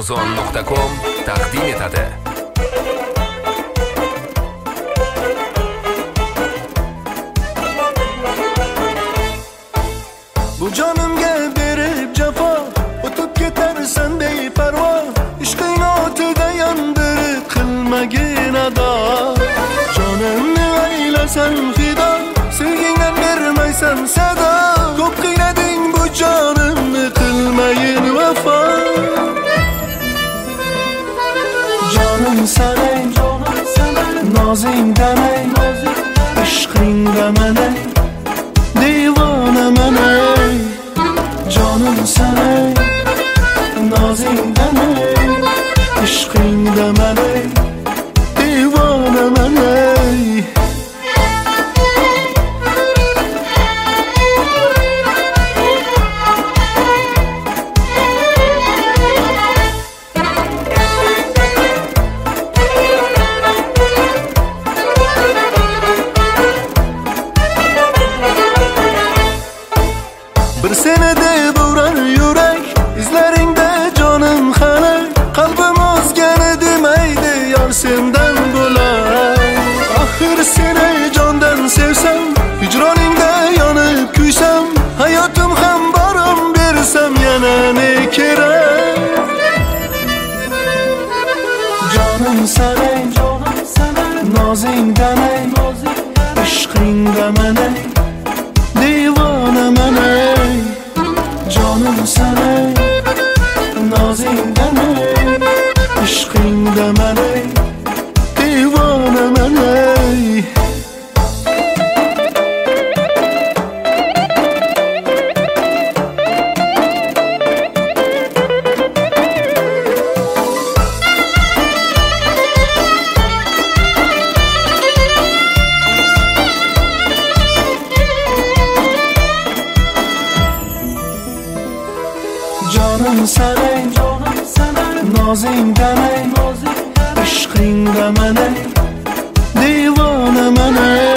Amazon.com taqdim etadi. Bu jonimga berib jafo, o'tib ketarsan beparvo. Ishqing o'tida yondirib qilmagin ado. Jonimni aylasan fido, sevgingdan bermaysan sado. Ko'p qiynading bu jonimni, qilmayin vafo. Jonim sanay, nozing damay, ishqing damanay, divonaman ey. Jonim sanay, nozing damay, ishqing damanay, divonaman ey. Bir seni deb urar yurak, izlaringda jonim hali. Qalbim o'zgani demaydi, yor sendan bo'lar. Axir seni jondan sevsam, hijroningda yonib kuysam, hayotim ham borim bersam, yana ne kerak? Jonim sanay, nozing damay, ishqing damanay, divonaman ey. Jonim sanay, nozing damay, ishqing damanay, divonaman ey. Jonim sanay, nozing damay, ishqing damanay, divonaman ey.